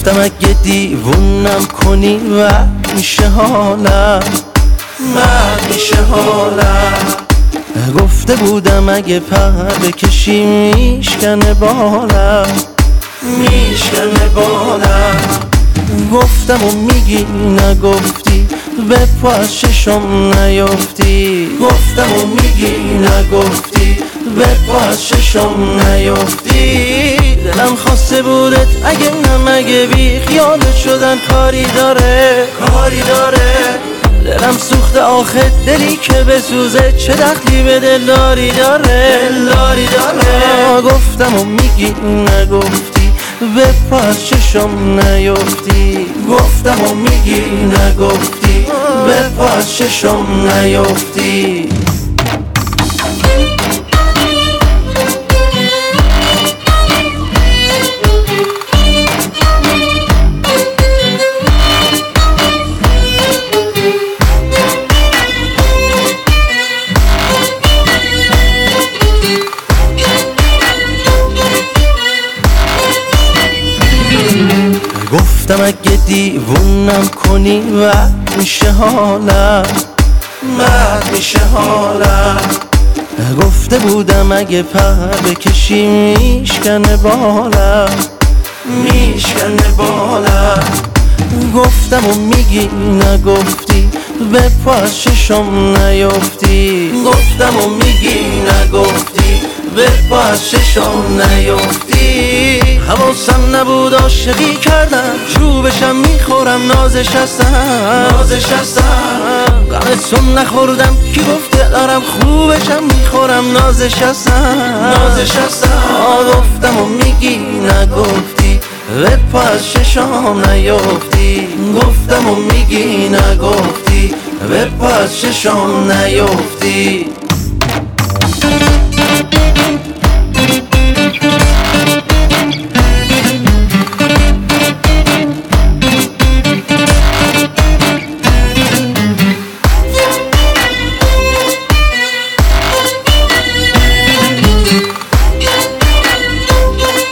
گفتم اگه دیوونم کنی و میشه حالم، میشه حالم. گفته بودم اگه پر بکشی میشکنه بالم، میشکنه بالم. گفتم و میگی نگفتی، به پا از چشم نیفتی. گفتم و میگی نگفتی، به پا از چشم نیفتی. دلم خواسته بودت اگه نمگه بی خیالت شدن کاری داره، کاری داره. دلم سوخته آخه دلی که بسوزه چه دخلی به دلداری داره، دلداری داره. گفتم و میگی نگفتی، به پا از چشم نیفتی. گفتم و میگی نگفتی، به پا از چشم نیفتی. گفتم اگه دیوونم کنی و میشه حالم، میشه حالم. گفته بودم اگه پر بکشی میشکنه بالم، میشکنه بالم. گفتم و میگی نگفتی، به پا از چشم نیفتی. گفتم و میگی نگفتی، به پا از چشم نیفتی. حواسم نبود عاشقی کردم، چوبشم میخورم نازش هستم، نازش هستم. غمتون نخوردم کی گفته دارم، خوبشم میخورم نازش هستم، نازش هستم. گفتم و میگی نگفتی، به پا از چشم نیفتی. گفتم و میگی نگفتی، به پا از چشم نیفتی.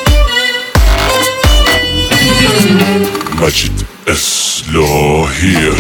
مجید اصلاحی